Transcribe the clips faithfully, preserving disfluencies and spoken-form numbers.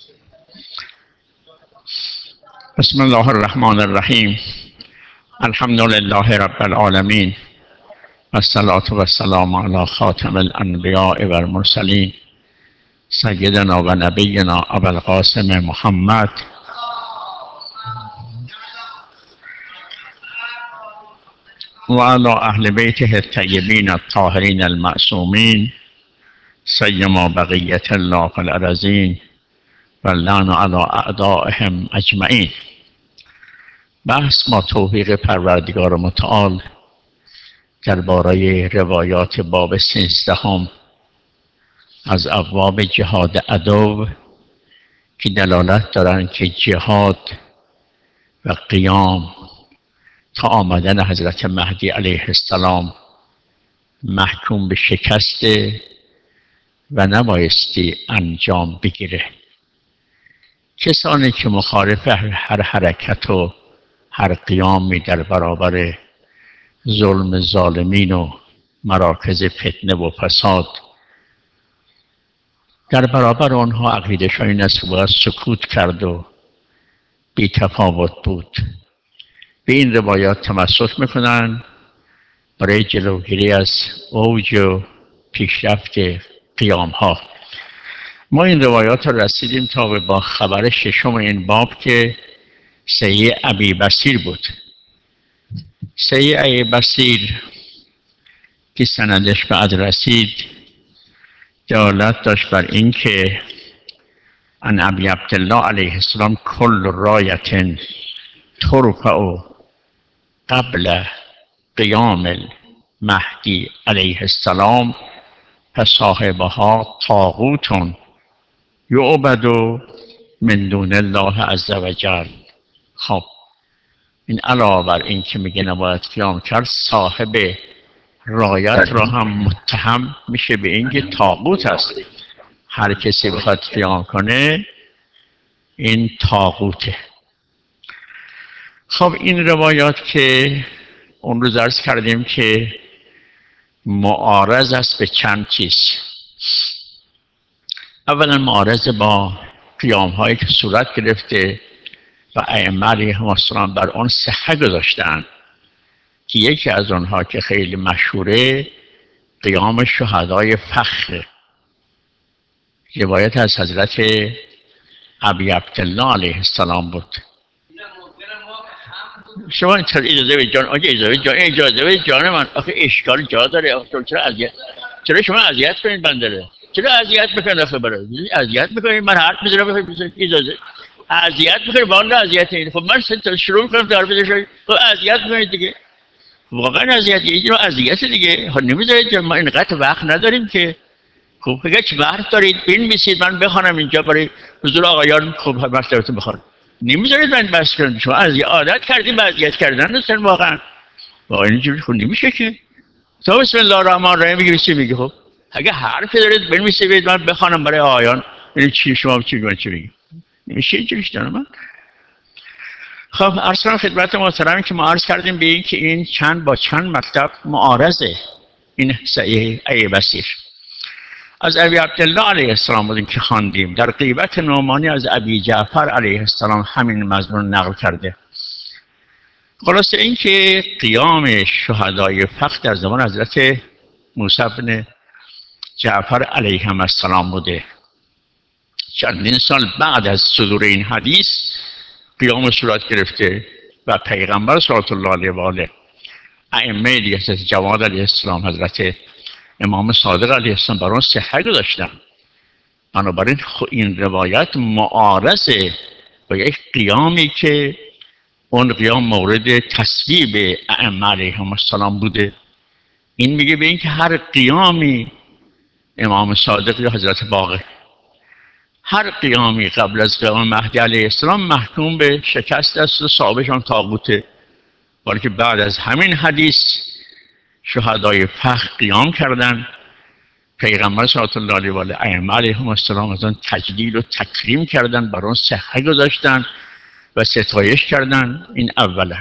بسم الله الرحمن الرحیم. الحمد لله رب العالمین والصلاة والسلام علی خاتم الانبیاء و المرسلین سیدنا و نبینا ابوالقاسم محمد و علی اهل بیته الطیبین الطاهرین المعصومین سیما بقیة الله فی الارضین واللعن علی اعدائهم اجمعین. بحث با توفیق پروردگار متعال درباره روایات باب سیزدهم از ابواب جهاد عدو که دلالت دارند که جهاد و قیام تا آمدن حضرت مهدی علیه السلام محکوم به شکسته و نبایستی انجام بگیره. کسانی که مخالف هر حرکت و هر قیامی در برابر ظلم ظالمین و مراکز فتنه و فساد، در برابر آنها عقیده‌شان این است که باید سکوت کرد و بی تفاوت بود. به این روایات تمسک میکنن برای جلوگیری از اوج و پیشرفت قیام ها. ما این روایات را رسیدیم تا به با خبر ششم این باب که سیع ابی بصیر بود. سیع ابی بصیر که سندش به عد رسید دلالت داشت بر این که ان ابی عبدالله علیه السلام کل رایت ترفع قبل قیام المهدی علیه السلام فصاحبها طاغوت یعبد من دون الله عز وجل. خب این علاوه بر این که میگه نباید قیام کرد، صاحب رایت را هم متهم میشه به اینکه طاغوت است. هر کسی بخواد قیام کنه این طاغوته. خب این روایات که اون روز عرض کردیم که معارض است به چند چیز. اولا معارض با قیام هایی که صورت گرفته و ائمه علیهم السلام بر آن صحه گذاشتند که یکی از آنها که خیلی مشهوره قیام شهدای فخر، روایت از حضرت ابی عبدالله علیه السلام بود. شما این اجازه به جان آجه اجازه جان اجازه به جان من آخه اشکال جا داره. آخه چرا اذیت چرا شما اذیت کنید بنده؟ چرا اذیت میکنید؟ آخه برای اذیت میکنید. من حرف میزنم بخواید اجازه اذیت میکنید. والا اذیت این. خب من شروع میکنم در بده خب اذیت میکنید دیگه. واقعا اذیت یه جور اذیت دیگه. خب نمیذارید ما اینقدر وقت نداریم که. خب اگه چه وقت دارید بنویسید من بخوانم اینجا برای حضور آقایان. خب مطلبتون بخونم. نمیذارید من بس کنم. شما از عادت کردیم به اذیت کردن هستن واقعا. واقعا اینجوری خب نمیشه که. تو بسم الله الرحمن الرحیم میگی میگه خب اگه حرفی دارید بنویسید من بخوانم برای آقایان. این چی شما چی میگن چی میگی؟ نمیشه اینجوریش دارم من. خب عرض کنم خدمت محترمی که ما عرض کردیم به این که این چند با چند مطلب معارضه. این سیع ابی بصیر از ابی عبدالله علیه السلام بودیم که خواندیم. در غیبت نعمانی از ابی جعفر علیه السلام همین مضمون نقل کرده. خلاصه این که قیام شهدای فخر در زمان حضرت موسی بن جعفر علیهم السلام بوده. چندین سال بعد از صدور این حدیث قیام صورت گرفته و پیغمبر صلی الله علیه و آله ائمه دیگه حضرت جواد علیه السلام، حضرت امام صادق علیه السلام بر آن صحه گذاشتن. بنابراین این روایت معارضه با یک قیامی که اون قیام مورد تصویب ائمه علیهم السلام بوده. این میگه به این که هر قیامی امام صادق یا حضرت باقر، هر قیامی قبل از قیام مهدی علیه السلام محکوم به شکست است و صاحبشان طاغوته. ولی که بعد از همین حدیث شهدای فخر قیام کردن، پیغمبر صلی الله علیه و آله ائمه علیهم السلام از آن تجلیل و تکریم کردن، بر آن صحه گذاشتن و ستایش کردن. این اولا.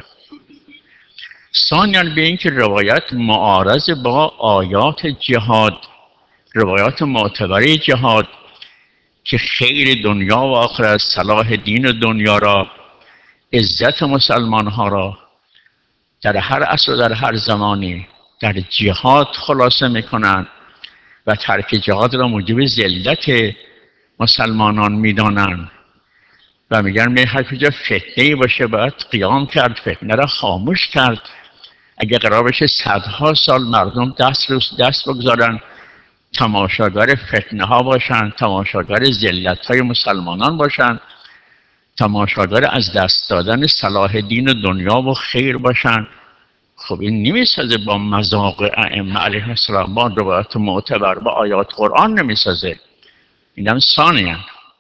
ثانیاً به این که روایت معارض با آیات جهاد، روایات معتبره جهاد که خیر دنیا و آخرت، صلاح دین دنیا را، عزت مسلمان ها را در هر عصر و در هر زمانی در جهاد خلاصه میکنند و ترک جهاد را موجب ذلت مسلمانان میدانند و میگن می هر کجا فتنه باشه باید قیام کرد، فتنه را خاموش کرد. اگر قرار بشه صدها سال مردم دست رو دست بگذارن تماشاگر فتنه ها باشن، تماشاگر ذلت های مسلمانان باشن، تماشاگر از دست دادن صلاح دین دنیا و خیر باشن، خب این نمیسازه با مذاق ائمه علیه السلام، با روایات معتبر، با آیات قرآن نمیسازه. این هم ثانیاً.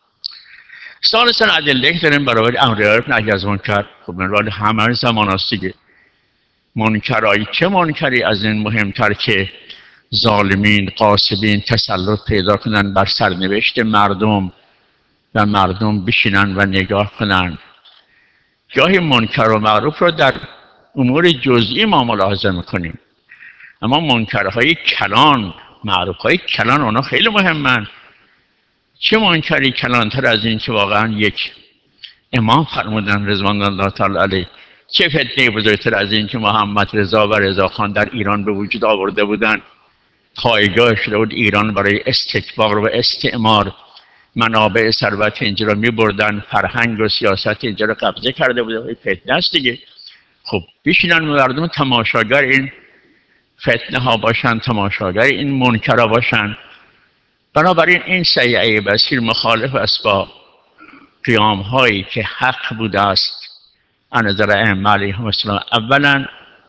ثالثاً ادله داریم برای امر نهی از منکر. خب این راه همه زمان است دیگه. منکرایی، چه منکری از این مهمتر که ظالمین غاصبین تسلط پیدا کنن بر سرنوشت مردم و مردم بشینن و نگاه کنن. گاهی منکر و معروف رو در امور جزئی ما ملاحظه میکنیم، اما منکرهای کلان، معروفهای کلان، اونا خیلی مهمن. چه منکری کلانتر از این که واقعا یک امام فرمودن رضوان الله تعالی علیه، چه فتنه بزرگتر از این که محمد رضا و رضاخان در ایران به وجود آورده بودن، پایگاه شده بود ایران برای استکبار و استعمار، منابع ثروت اینجا را می بردن، فرهنگ و سیاست اینجا را قبضه کرده بوده. فتنه است دیگه. خب بشینن مردم تماشاگر این فتنه ها باشن، تماشاگر این منکرها باشن. بنابراین این سیعه بسیر مخالف است با قیام هایی که حق بوده است از نظر ائمه علیهم السلام اولا،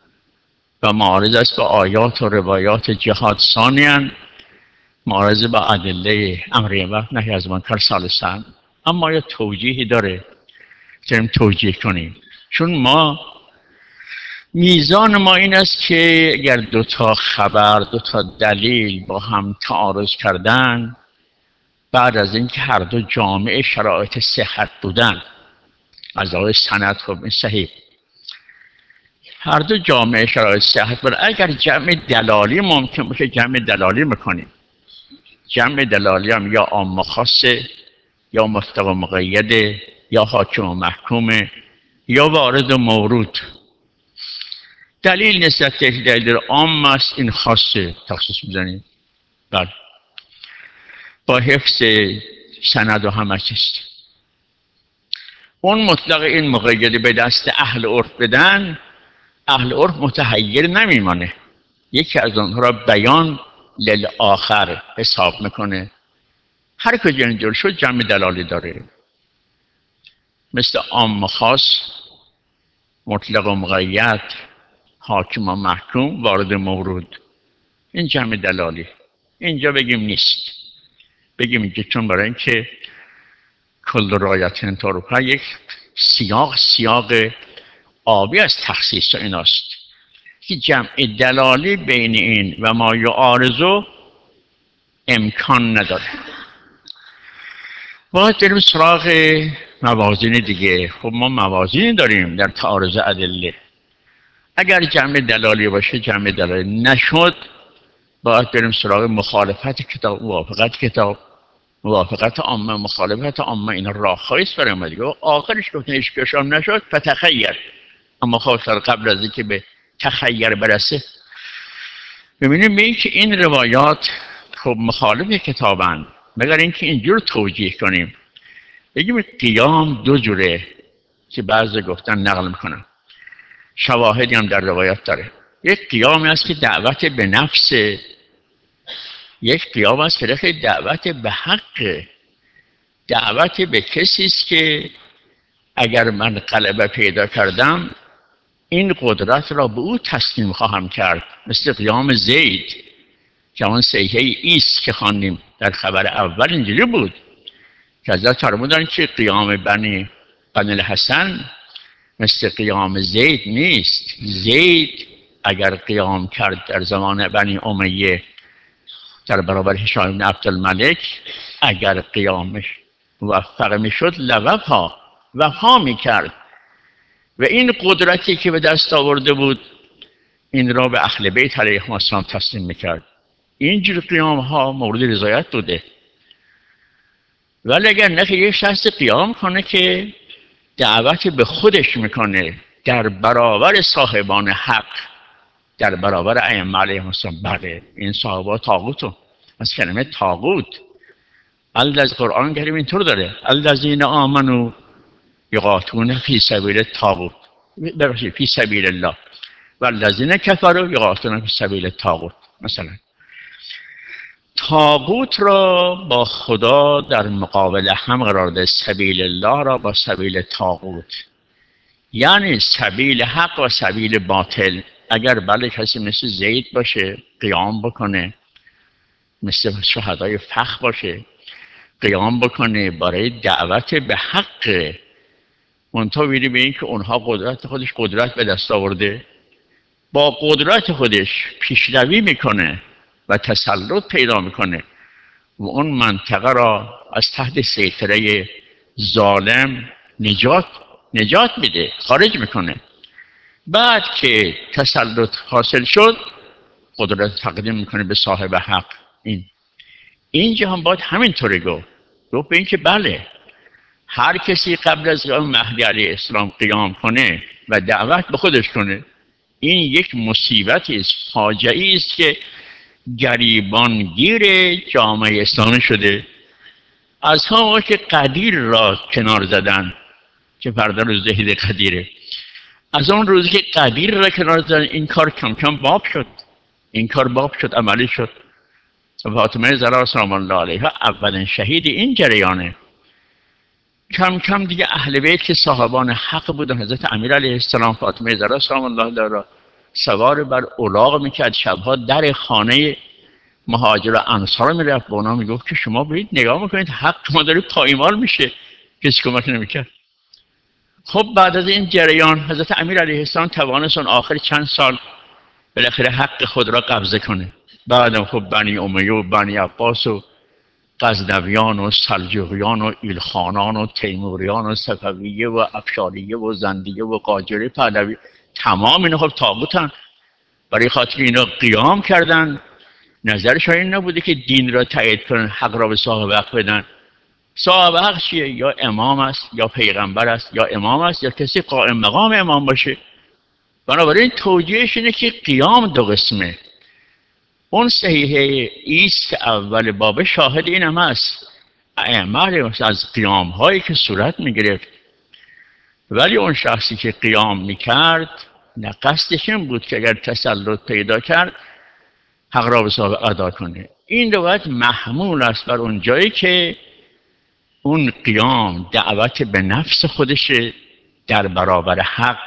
و معارض است با آیات و روایات جهاد ثانیاً، معارض با ادله امر و نهی از منکر ثالثاً. اما یه توجیهی داره که توجیه کنیم، چون ما میزان ما این است که اگر دو تا خبر، دو تا دلیل با هم تعارض کردن، بعد از اینکه هر دو جامعه شرایط صحت بودن، از لحاظ سند خب این صحیح، هر دو جامعه شرایط صحت بودن، اگر جمع دلالی ممکن باشه جمع دلالی میکنیم. جمع دلالی هم یا عام و خاصه، یا مطلق و مقیده، یا حاکم و محکومه، یا وارد و مورود. دلیل نسبت که دلیل عام است، این خاصه تخصیص میزنیم. بله، با حفظ سند و همه چیز. اون مطلق این مقیده به دست اهل عرف بدن، اهل عرف متحیر نمیمانه، یکی از آنها را بیان للآخر حساب میکنه. هر کجا اینجور شد جمع دلالی داره، مثل عام و خاص، مطلق و مقید، حاکم و محکوم، وارد مورود. این جمع دلالی. اینجا بگیم نیست، بگیم اینجا چون برای اینکه کل رایت انتاروپا یک سیاق سیاق آبی از تخصیص ایناست که جمع دلالی بین این و ما یعارضو امکان نداره. باید بریم سراغ موازین دیگه. خب ما موازین داریم در تعارض ادله. اگر جمع دلالی باشه جمع دلالی نشد، باید بریم سراغ مخالفت کتاب، موافقت کتاب، موافقت عامه، مخالفت عامه. این راههایی است برای ما دیگه. آخرش گفتن هیچ کشام نشد فتخیر. اما خب قبل از اینکه به تخیر برسه، ببینیم این که این روایات خب مخالف کتابند، مگر اینکه اینجور توجیه کنیم بگیم قیام دو جوره که بعضی گفتن نقل میکنن، شواهدی هم در روایات داره. یک قیام است که دعوت به نفس، یک قیام است که دعوت به حق، دعوت به کسی است که اگر من غلبه پیدا کردم این قدرت را به او تسلیم خواهم کرد، مثل قیام زید که اون صحیحه ایست که خواندیم در خبر اول اینجوری بود که حضرت فرمودن که قیام بنی بنی الحسن مثل قیام زید نیست. زید اگر قیام کرد در زمان بنی امیه در برابر هشام بن عبدالملک، اگر قیامش موفق میشد لوفا وفا میکرد و این قدرتی که به دست آورده بود این را به اهل بیت علیهم السلام تسلیم میکرد. اینجور قیام ها مورد رضایت بوده. ولی اگر نه که یک شخص قیام کنه که دعوت به خودش میکنه در برابر صاحبان حق، در برابر ائمه علیهم السلام. بله این صاحبان طاغوتو از کلمه طاغوت. از قرآن کریم اینطور داره: الذین آمنوا یقاتلون فی سبیل الطاغوت، ببخشید فی سبیل الله، و الذین کفروا یقاتلون فی سبیل الطاغوت. مثلا طاغوت را با خدا در مقابل هم قرار ده، سبیل الله را با سبیل طاغوت، یعنی سبیل حق و سبیل باطل. اگر بله کسی مثل زید باشه قیام بکنه، مثل شهدای فخ باشه قیام بکنه برای دعوت به حق، منتها بیدی به این که اونها قدرت خودش قدرت به دست آورده، با قدرت خودش پیشروی میکنه و تسلط پیدا میکنه و اون منطقه را از تحت سیطره ظالم نجات نجات میده، خارج میکنه. بعد که تسلط حاصل شد قدرت تقدیم میکنه به صاحب حق. این اینجا هم باید همینطوری گفت گفت به این که بله هر کسی قبل از قیام مهدی علیه السلام قیام کنه و دعوت به خودش کنه، این یک مصیبتی است، فاجعه‌ای است که گریبانگیر جامعه اسلامی شده. از همون که قدیر را کنار زدن که فردا روز عید قدیره، از اون روزی که قدیر را کنار زدن این کار کم کم باب شد، این کار باب شد، عملی شد. فاطمه زهرا سلام الله علیها اولین شهید این جریانه. کم کم دیگه اهل بیت که صاحبان حق بودن، حضرت امیر علیه السلام، فاطمه زهرا سلام الله علیها را سوار بر الاغ میکرد، شبها در خانه مهاجر و انصار میرفت، به اونا میگفت که شما برید نگاه میکنید حق ما داره پایمال میشه، کسی کمک نمیکرد. خب بعد از این جریان حضرت امیر علیه السلام توانست اون آخر چند سال بالاخره حق خود را قبضه کنه. بعدم خب بنی امیه و بنی عباس و غزنویان و سلجوقیان و ایلخانان و تیموریان و صفویه و افشاریه و زندیه و قاجاری پهلوی، تمام اینا خب طاغوتن. برای خاطر اینا قیام کردن. نظرشان این نبوده که دین را تایید کنن، حق را به صاحب حق بدن. صاحب حق چیه؟ یا امام است یا پیغمبر است یا امام است یا کسی قائم مقام امام باشه. بنابراین توجیهش اینه که قیام دو قسمه. اون صحیحه ایست که اول باب شاهد این هم است، ائمه از قیام هایی که صورت میگرفت، ولی اون شخصی که قیام میکرد نه قصدش این بود که اگر تسلط پیدا کرد حق را به صاحب ادا کنه. این روایت محمول است بر اون جایی که اون قیام دعوت به نفس خودش در برابر حق.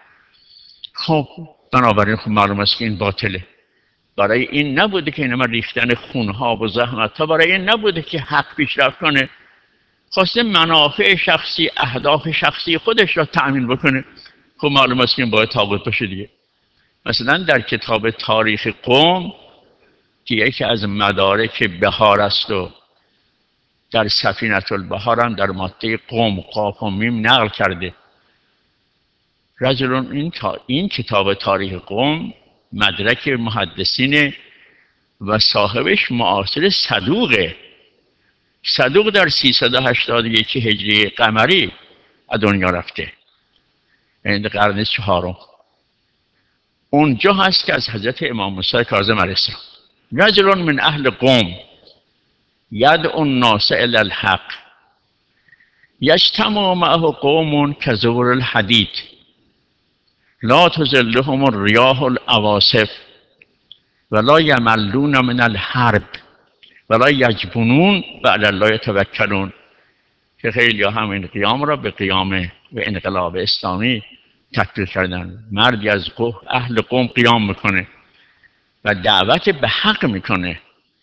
خب بنابراین خب معلوم است که این باطله. برای این نبوده که اینما ریختن خونها و زحمت ها، برای این نبوده که حق پیشرفت کنه، خواسته منافع شخصی، اهداف شخصی خودش را تأمین بکنه. خب معلوم است که این باید طاغوت باشه دیگه. مثلا در کتاب تاریخ قوم که یکی از مدارک بهار است و در سفینة البحار هم در ماده قوم قاف و میم نقل کرده، رجل این, تا این کتاب تاریخ قوم مدرک محدثین و صاحبش معاصر صدوقه. صدوق در سیصد و هشتاد و یک هجری قمری از دنیا رفته، یعنی قرن چهارم. اونجا هست که از حضرت امام موسی کاظم علیه السلام: رجل من اهل قوم یدعو الناس الی الحق یجتمع معه قوم کزبر الحدید لا تظلهم الریاح العواصف ولا یملون من الحرب ولا یجبنون و علی الله یتوکلون. که خیلی ها همین قیام را به قیام و انقلاب اسلامی تکفیر کردن. مردی از اهل قوم قیام میکنه و دعوت به حق میکنه.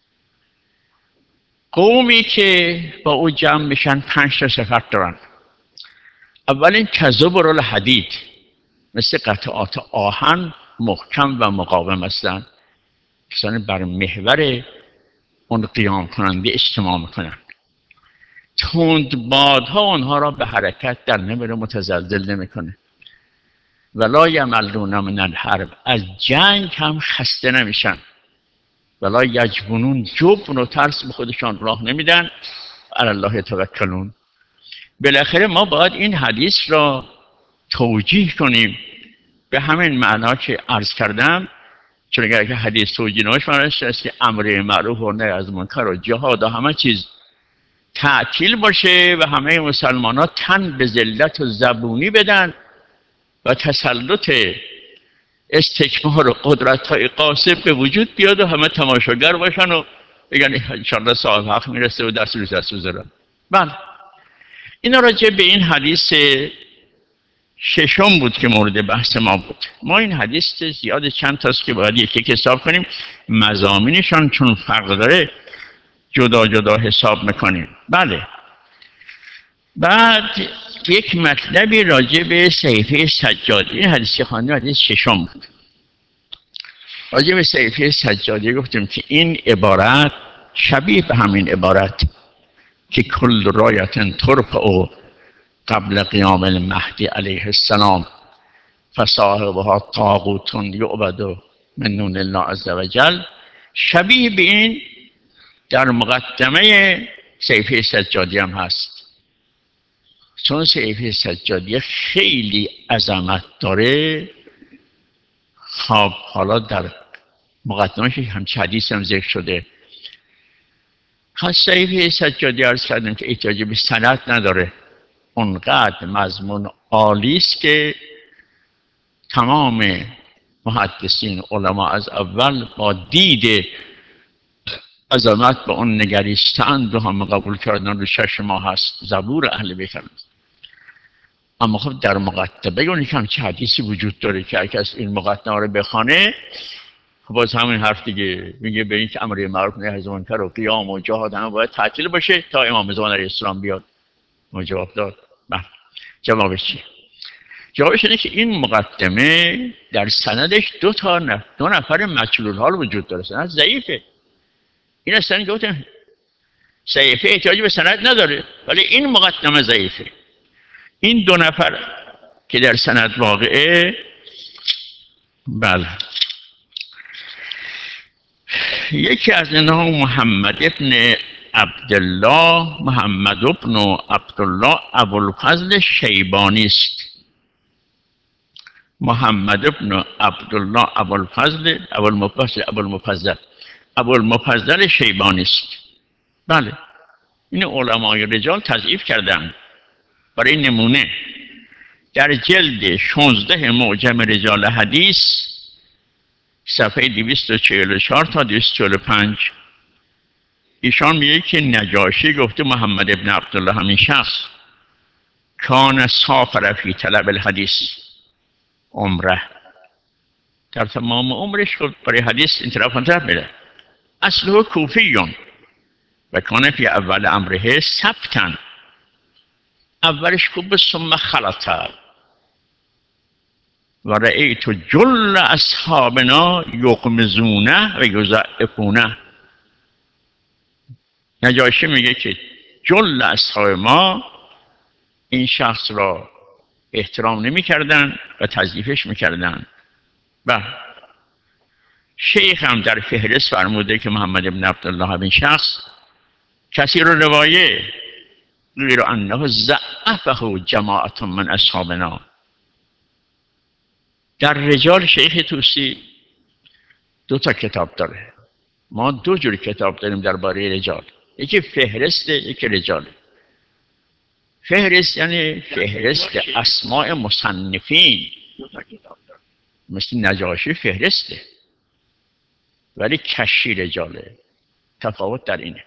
قومی که با او جمع میشن پنج تا صفت دارن. اولین کزبر الحدید، مثل قطعات آهن محکم و مقاوم هستند، کسانی بر محور اون قیام کننده اجتماع میکنن. تند بادها آنها را به حرکت در نمیره، متزلزل نمیکنه. ولا یملون من الحرب، از جنگ هم خسته نمیشن. ولا یجبنون، جبن و ترس به خودشان راه نمیدن. علی الله توکلون. بالاخره ما باید این حدیث را توجیه کنیم به همین معنا که عرض کردم. چون اگر که حدیث توجیه نماش معنیش است که امر معروف و نهی از منکر و جهاد و همه چیز تعطیل باشه و همه مسلمان ها تن به ذلت و زبونی بدن و تسلط استکبار و قدرت های قاصب به وجود بیاد و همه تماشاگر باشن و بگن انشاءالله صاحب حق میرسه و دست روز دست بذارن. بله اینا راجع به این حدیث ششم بود که مورد بحث ما بود. ما این حدیث زیاد چند تاست که باید یکی حساب کنیم، مضامینشان چون فرق داره جدا جدا حساب میکنیم. بله بعد یک مطلبی راجع به صحیفه سجادی، این حدیث خواندیم حدیث ششم بود. راجع به صحیفه سجادی گفتیم که این عبارت شبیه به همین عبارت که کل رایت ترفع قبل قیام المهدی علیه السلام فصاحبها طاغوت یعبد من دون الله عز وجل، شبیه به این در مقدمه صحیفه سجادی هم هست. چون صحیفه سجادی خیلی عظمت داره، خب حالا در مقدمهش همچه حدیث هم ذکر شده. خاص صحیفه سجادی عرض کردم که احتیاج به سند نداره، اونقدر مضمون عالی است که تمام محدثین علما از اول با دید عظمت به اون نگریستند و هم قبول کردن رو شش ماه هست زبور اهل بیت. اما خب در مقدمه اون که همچه حدیثی وجود داره که اگه از این مقدمه رو بخونه خب باز همین حرف دیگه میگه به این که امر معروف نهی از منکر و قیام و جهاد همه باید تعطیل باشه تا امام زمان علیه السلام بیاد. ما جواب داد. بله جوابش چیه؟ جوابش اینه که این مقدمه در سندش دو تا نفر دو نفر مجهول الحال وجود داره، سند ضعیفه. این اصلا گفتم صحیفه احتیاجی به سند نداره ولی این مقدمه ضعیفه. این دو نفر که در سند واقعه، بله یکی از اینها محمد ابن عبدالله محمد ابن عبدالله ابوالفضل شیبانی است. محمد ابن عبدالله ابوالفضل ابوالمفضل ابوالمفضل ابوالمفضل شیبانی است. بله این علمای رجال تضعیف کردند. برای نمونه در جلد شانزده معجم رجال حدیث صفحه دویست و چهل و چهار تا دویست و چهل و پنج ایشان میگه که نجاشی گفته محمد ابن عبدالله همین شخص کان سافر فی طلب الحدیث عمره، در تمام عمرش خود برای حدیث این طرف اون طرف میره. اصله کوفیون و کان فی اول امره ثبتن، اولش خوب ثم خلطه و رأیت جل اصحابنا یغمزونه و یضعفونه. نجاشی میگه که جل اصحاب ما این شخص را احترام نمی کردن و تضعیفش میکردن. و شیخ هم در فهرست فرموده که محمد ابن عبدالله همین شخص کثیر روایه غیر انه ضعفه جماعت من اصحابنا. در رجال شیخ توسی دو تا کتاب داره. ما دو جور کتاب داریم درباره رجال، یکی فهرسته یکی رجال. فهرست یعنی فهرست اسماء مصنفین، مثل نجاشی فهرسته ولی کشی رجاله. تفاوت در اینه.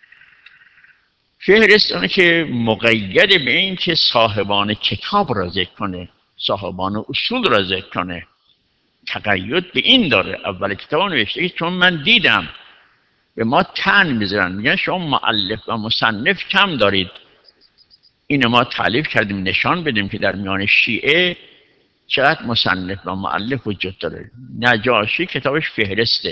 فهرست اونه که مقید به این که صاحبان کتاب را ذکر کنه، صاحبان اصول را ذکر کنه. تقید به این داره. اول کتاب نوشته که چون من دیدم به ما تن میذارن، میگن شما مؤلف و مصنف کم دارید، این ما تعلیف کردیم نشان بدیم که در میان شیعه چقدر مصنف و مؤلف وجود داره. نجاشی کتابش فهرسته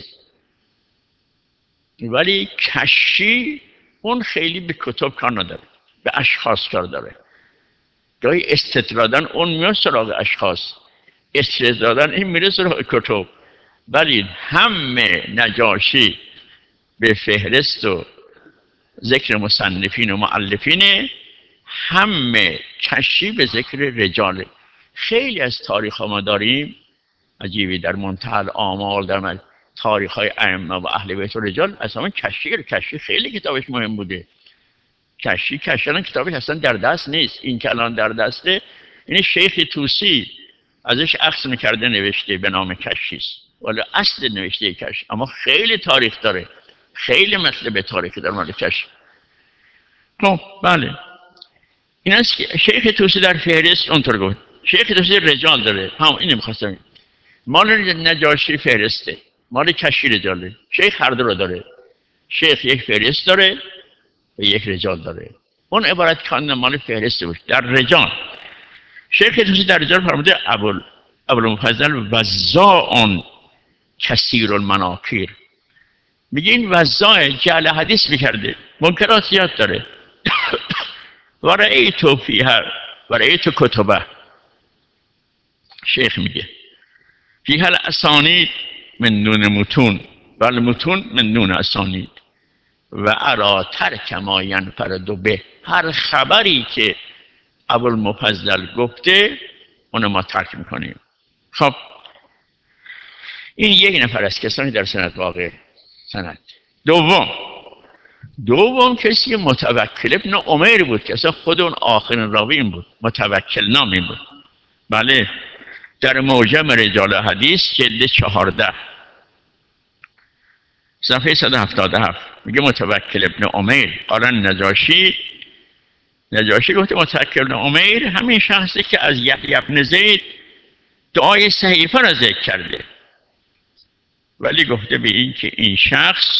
ولی کشی اون خیلی به کتاب کار نداره، به اشخاص کار داره. گاهی استطرادن اون میاد سراغ اشخاص، استطرادن این میره سراغ کتاب. ولی همه نجاشی به فهرست و ذکر مصنفین و مؤلفین، همه کشی به ذکر رجاله. خیلی از تاریخ ها ما داریم عجیبی، در منتهى الآمال، در تاریخ های ائمه و اهل بیت و رجال، اصلا کشی کشی خیلی کتابش مهم بوده. کشی کشی الان کتابش اصلا در دست نیست. این که الان در دسته، این شیخ توسی ازش عکس میکرده نوشته به نام کشیست، ولی اصل نوشته کشی، اما خیلی تاریخ داره، خیلی مطلب تاریخی در مورد کشی. خب بله، این است که شیخ توسی در فهرست اونطور گفت. شیخ توسی رجال داره، هم اینو می‌خواستم. مال نجاشی فهرسته، مال کشی رجاله. شیخ هر دو رو داره. شیخ یک فهرست داره و یک رجال داره. اون عبارت کاندن مال فهرسته بود در رجال. شیخ توسی در رجال فرموده ابو ابوالمفضل وزاع کثیر المناکیر. میگه این وزاع جعل حدیث میکرده، منکرات زیاد داره. و رأیت فیها و رأیت کتبه، شیخ میگه فیها الاسانید من دون متون و المتون من دون اسانید و ارا ترک ما ینفرد به. هر خبری که ابوالمفضل گفته اون ما ترک میکنیم. خب این یک نفر از کسانی در سند واقع سند. دوم دوم کسی متوکل ابن عمیر بود که اصلا خود اون آخرین راوی این بود، متوکل نام این بود. بله، در معجم رجال حدیث جلد چهارده صفحه صد و هفتاد و هفت میگه متوکل ابن عمیر قال نجاشی نجاشی گفته متوکل ابن عمیر همین شخصی که از یحیی بن زید دعای صحیفه را ذکر کرده، ولی گفته به این که این شخص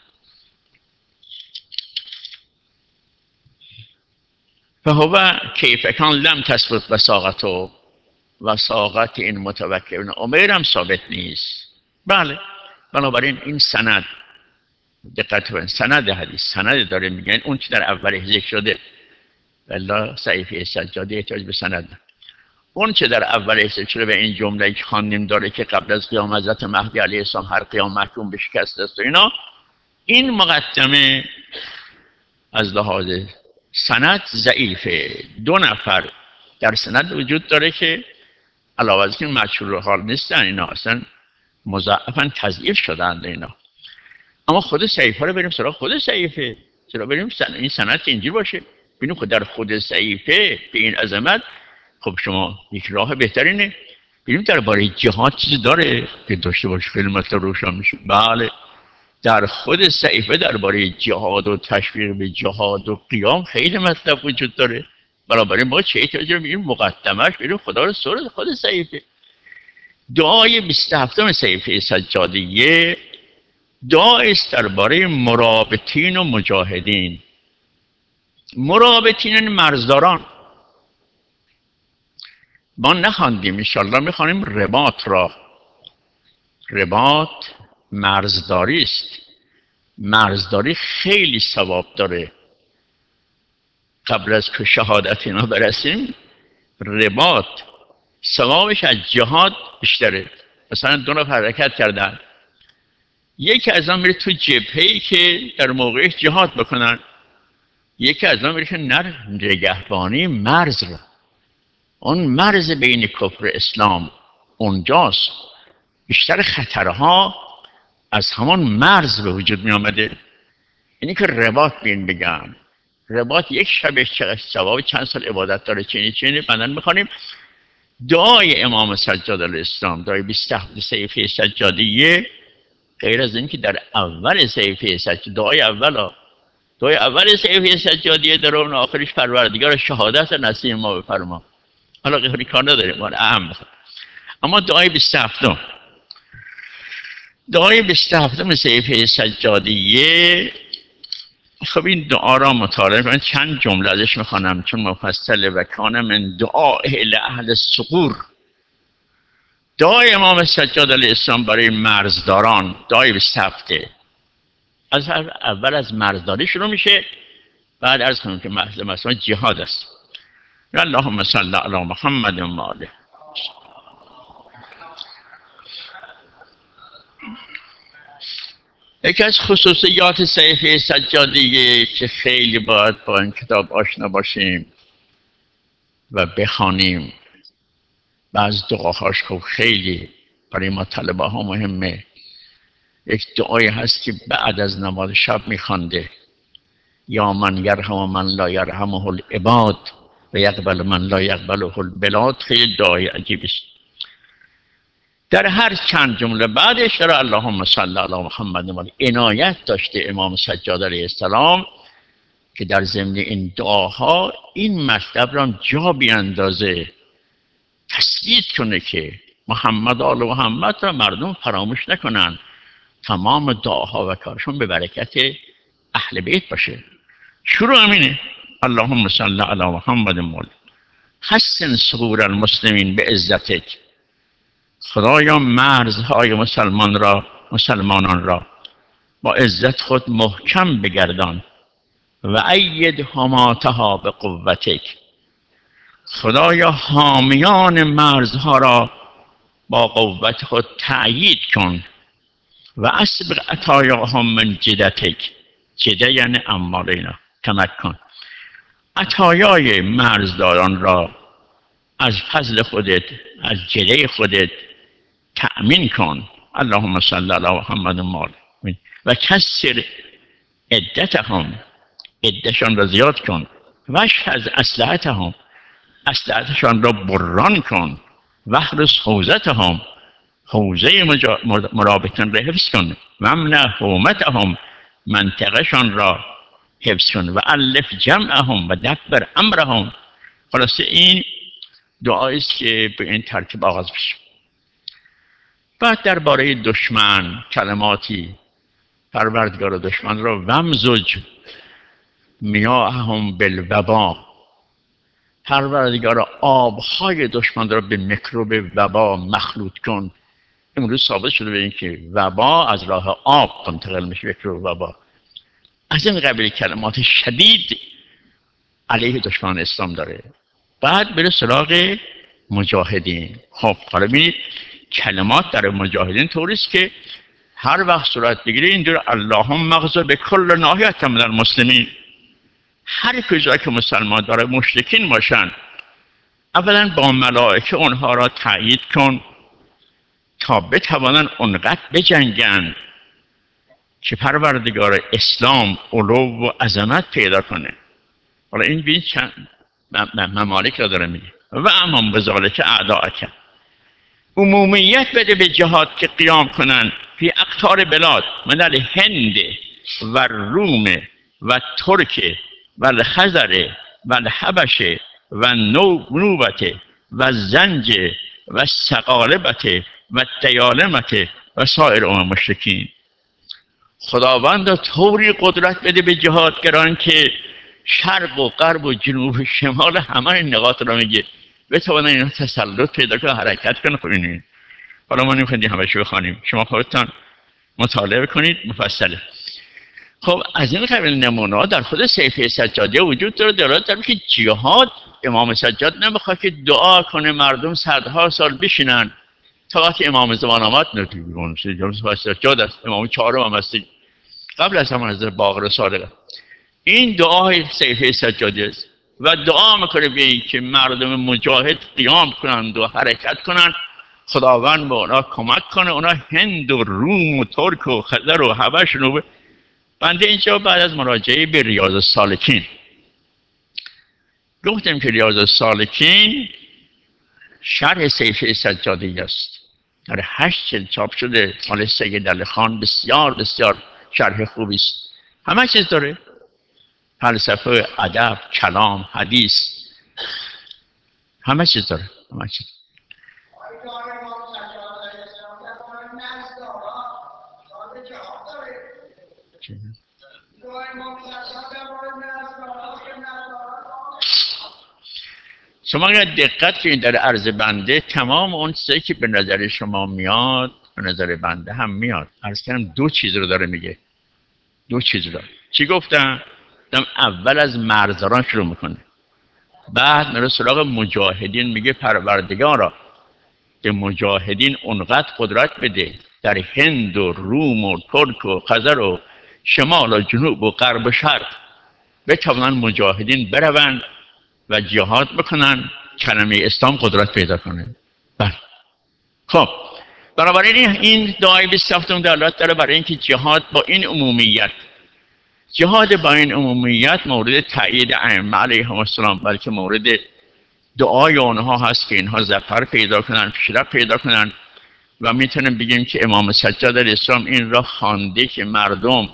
فهو کیف کان لم تثبت وثاقت و وثاقت این متوکل ابن عمیر هم ثابت نیست. بله، بنابراین این سند، دقت کنید، سند حدیث سند داره، میگن اون که در اول ذکر شده والله صحیفه سجاده احتیاج به سند، اون که در اول ذکر شده به این جمله که خواندیم داره که قبل از قیام حضرت مهدی علیه السلام هر قیام محکوم به شکست است و اینا، این مقدمه از لحاظ سند ضعیفه. دو نفر در سند وجود داره که علاوه از این مشهور حال نیستن، اینا اصلا مضاعفاً تضعیف شدند اینا. اما خود صحیفه رو بریم سراغ خود صحیفه، چرا بریم سن... این سند اینجوری باشه ببینیم خود در خود صحیفه به این عظمت. خب شما یک راه بهترینه ببینیم درباره جهاد چیزی داره که داشته باشه، خیلی مطلب روشن میشه. بله، در خود صحیفه درباره جهاد و تشویق به جهاد و قیام خیلی مطلب وجود داره. بنابراین ما چه احتیاجی می‌بینیم مقدمه‌اش بریم خدا رو سر خود صحیفه. دعای بیست و هفتم صحیفه سجادیه دعای است درباره مرابطین و مجاهدین. مرابطین مرزداران ما نخواندیم، انشالله میخوانیم رباط را. رباط مرزداری است. مرزداری خیلی ثواب داره. قبل از که شهادت اینا برسیم، رباط ثوابش از جهاد بیشتره. مثلا دو نفر حرکت کردن، یکی از آن میره تو جبهه‌ای که در موقع جهاد بکنن، یکی از آن میره که نر نگهبانی مرز را. اون مرز بین کفر اسلام اونجاست. بیشتر خطرها از همان مرز به وجود می آمده. اینی که رباط بین بگم، رباط یک شبش چقدر ثواب، چند سال عبادت داره. چینی چینی بندن میخوانیم دعای امام سجاد علیه السلام، دعای بیست و هفت صحیفه سجادیه. غیر از این که در اول صحیفه سجادیه، دعای اول دعای اول صحیفه سجادیه داره، اون آخرش پروردگار شهادت نصیب ما بفرما. حالا غیری کار نداریم، ما اهم بخواد. اما دعای بیست و هفت دعای بیست و هفت صحیفه سجادیه، خب این دعا را مطالعه کنید. چند جمله ازش میخوانم چون مفصله. و کان من دعای لأهل الثغور، دعای امام سجاد علیه السلام برای مرزداران. دعای بیست و هفت از اول از مرزداری شروع میشه، بعد عرض کنم که مثلا جهاد است. اللهم صل علی محمد و آله. یکی از خصوصیات صحیفه سجادیه که خیلی باید با این کتاب آشنا باشیم و بخوانیم و از دعاهاش خب خیلی برای ما طلبه ها مهمه. یک دعایی هست که بعد از نماز شب میخوانده: یا من یرحم من لا یرحمه العباد و یقبل من لا یقبله البلاد. خیلی دعای عجیبی است. در هر چند جمله بعدش در اللهم صل علی محمد و عنایت داشته امام سجاد علیه السلام که در ضمن این دعاها این مطلب را جا بیاندازه، تثبیت کنه که محمد آل محمد را مردم فراموش نکنن، تمام دعاها و کارشون به برکت اهل بیت باشه. شروع امینه: اللهم صل علی محمد مول حسن صغور المسلمین به عزتک. خدایا مرزهای مسلمان را مسلمانان را با عزت خود محکم بگردان و اید حماتها به قوتک. خدایا حامیان مرزها را با قوت خود تأیید کن و اسبق عطایاهم من جدتک. جده یعنی اموالینا، کمک کن عطایای مرزداران را از فضل خودت، از جده خودت تأمین کن. اللهم صل علی محمد مال و کسر عدتهم، عدتشان را زیاد کن، و از اسلحتهم، اسلحتشان را بران کن، و احرس حوزتهم، حوزه مرابطان را حفظ کن، و امنع حومتهم، منطقهشان را حفظ کن، و الف جمعهم و دبر امرهم. خلاصه این دعایی است که به این ترتیب آغاز بشه. بعد درباره دشمن کلماتی: پروردگار دشمن را ومزج میاهم بالوبا. پروردگار آبهای دشمن را به میکروب وبا مخلوط کن. امروز ثابت شده به این که وبا از راه آب منتقل میشه، میکروب وبا. از این قبیل کلمات شدید علیه دشمن اسلام داره. بعد بره سراغ مجاهدین. خب حالا ببینید کلمات در مجاهدین طوریست که هر وقت صورت بگیره اینجور: اللهم مغزر به کل ناحیت من المسلمین. هر کجا که مسلمان داره مشرکین باشن، اولا با ملائکه اونها را تأیید کن تا بتوانن اونقدر بجنگن که پروردگار اسلام علو و عظمت پیدا کنه. حالا این بین چند ممالک را داره میگه: و امان بذالک اعداءک. عمومیت بده به جهاد که قیام کنن فی اقطار بلاد من الهند و روم و ترک و الخزر و الحبش و نوبت و زنج و سقالبت و دیالمت و سایر امم مشرکین. خداوند طوری قدرت بده به جهادگران که شرق و غرب و جنوب و شمال همه این نقاط را میگه بتوانن اینا تسلط پیدا کنن، حرکت کنن. خب اینه. حالا ما نمیخوایم همه شو بخوانیم، شما خودتان مطالعه کنید مفصله. خب از این قبیل نمونه ها در خود صحیفه سجادیه وجود داره. دلالت داره که جهاد امام سجاد نمیخواد که دعا کنه مردم صدها سال بشینن تا وقتی امام زمان آمد نتیجه سجاد است. امام چهارم هم هستی قبل از همون حضرت باقر صادق. این دعای صحیفه سجادیه است و دعا میکنه به این که مردم مجاهد قیام کنند و حرکت کنند، خداوند به اونا کمک کنه، اونا هند و روم و ترک و خزر و حبش رو. بنده اینجا بعد از مراجعه به ریاض السالکین گفتم که ریاض السالکین شرح صحیفه سجادیه است. در هشت جلد چاپ شده، مال سید علی خان. بسیار بسیار شرح خوبی است. همه چیز داره: فلسفه، ادب، کلام، حدیث، همه چیز داره. همه چیز. شما اگر دقت کنید در عرض بنده تمام اون چیزی که به نظر شما میاد به نظر بنده هم میاد. عرض کردم دو چیز رو داره میگه. دو چیز رو. چی گفتم؟ دم اول از مرزداران شروع میکنه، بعد میره سراغ مجاهدین. میگه پروردگارا به مجاهدین اونقدر قدرت بده در هند و روم و ترک و خزر و شمال و جنوب و غرب و شرق بتوانند مجاهدین بروند و جهاد بکنن، کلمه اسلام قدرت پیدا کنه. بله. خب بنابراین این دعای بیست و هفتم دلالت داره برای اینکه جهاد با این عمومیت، جهاد با این عمومیت مورد تأیید ائمه علیهم السلام، بلکه مورد دعای آنها هست که اینها ظفر پیدا کنن، پیشرفت پیدا کنن. و میتونیم بگیم که امام سجاد علیه السلام این را خوانده که مردم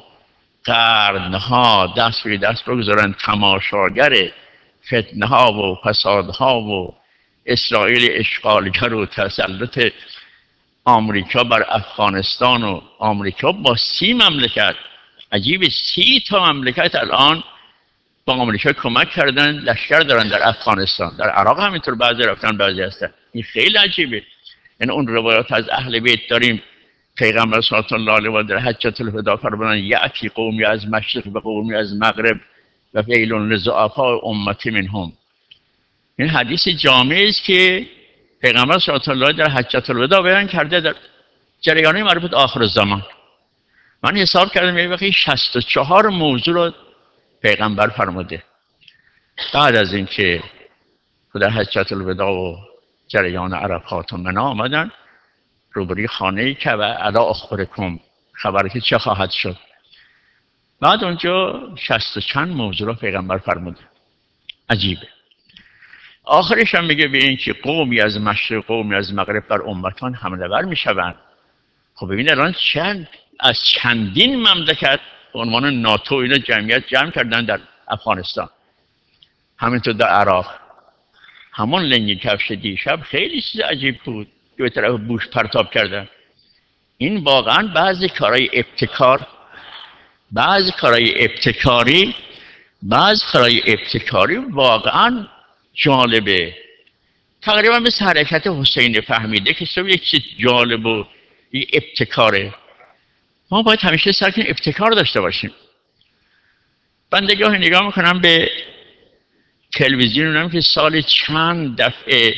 قرنها دست روی دست بگذارن تماشاگر فتنه ها و فسادها و اسرائیل اشغالگر و تسلط آمریکا بر افغانستان و آمریکا با سی مملکت، عجیب سی تا مملکت الان با آمریکا کمک کردن، لشکر دارن در افغانستان، در عراق همینطور بعضی رفتن بعضی هستن. این خیلی عجیبه. این اون روایات از اهل بیت داریم، پیغمبر صلی الله علیه و آله در حجۃ الوداع فرمودن یأتی قومی از مشرق و قومی از مغرب و ویل لضعفاء امتی منهم. این حدیث جامعی است که پیغمبر صلی الله علیه و آله در حجۃ الوداع بیان کرده در جریان مربوط آخر الزمان. من حساب کردم یه وقتی شصت و چهار موضوع رو پیغمبر فرموده بعد از اینکه در حجۃ الوداع و جریان عرفات و منا آمدن روبروی خانه کعبه، الا اخبرکم، خبری که چه خواهد شد. بعد اونجا شصت و چند موضوع رو پیغمبر فرموده. عجیبه. آخرش هم میگه به این که قومی از مشرق قومی از مغرب بر امتان حمله ور میشوند. خب ببین الان چند از چندین مملکت به عنوان ناتو اینا جمعیت جمع کردن در افغانستان، همینطور در عراق. همون لنگ کفش دیشب خیلی چیز عجیب بود که به طرف بوش پرتاب کردن. این واقعا بعضی کارهای ابتکار، بعضی کارهای ابتکاری بعضی کارهای ابتکاری واقعا جالبه. تقریبا مثل حرکت حسین فهمیده که صبح یک چیز جالب و ابتکاره. ما باید همیشه سعی کنیم ابتکار داشته باشیم. بندگاه نگاه میکنم به تلویزیون، اونم که سال چند دفعه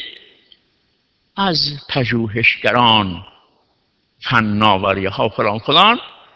از پژوهشگران، فناوری ها فلان فلان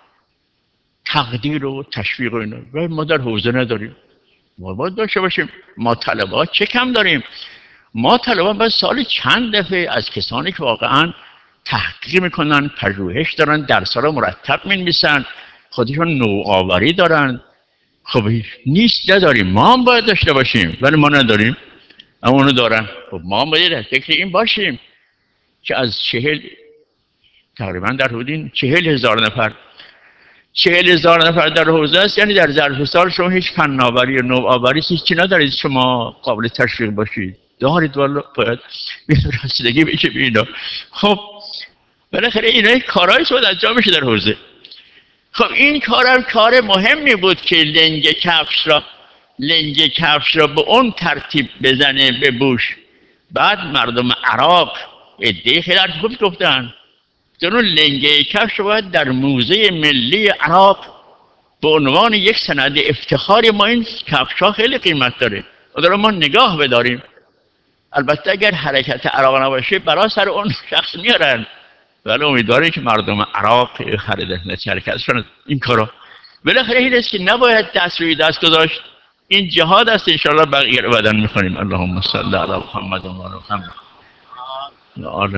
تقدیر و تشویق و اینا. و ما در حوزه نداریم. ما باید داشته باشیم. ما طلبات چه کم داریم؟ ما طلبات باید سال چند دفعه از کسانی که واقعا تحقیق میکنن، پژوهش دارن، درس‌ها رو مرتب می‌نویسن، خودشون نوآوری دارن. خب نیست، نداریم. ما هم باید داشته باشیم ولی ما نداریم، اما اونو دارن. خب ما هم باید فکر این باشیم که از چهل تقریبا در حدود چهل هزار نفر چهل هزار نفر در حوزه است، یعنی در ظرف سال شما هیچ فناوری و نوآوری هیچی ندارید شما قابل تشویق باشید. دارید والا، باید رسیدگی بشه به اینا. خب بالاخره اینا کارهایی باید انجام بشه در حوزه. خب این کارم کار مهمی بود که لنگ کفش را لنگ کفش را به اون ترتیب بزنه به بوش. بعد مردم عراق عده‌ای خیلی حرف خوب گفتن، اون لنگ کفش باید در موزه ملی عراق به عنوان یک سند افتخاری، ما این کفش ها خیلی قیمت داره و داره ما نگاه بداریم. البته اگر حرکت عراق نباشه برای سر اون شخص میارن، ولی امیدواریم که مردم عراق خریدن شرکت کنند این کارا. بالاخره این است که نباید دست روی دست گذاشت. این جهاد است. ان شاء الله بقیه رو بعداً می‌خونیم. اللهم صل علی محمد و آل محمد.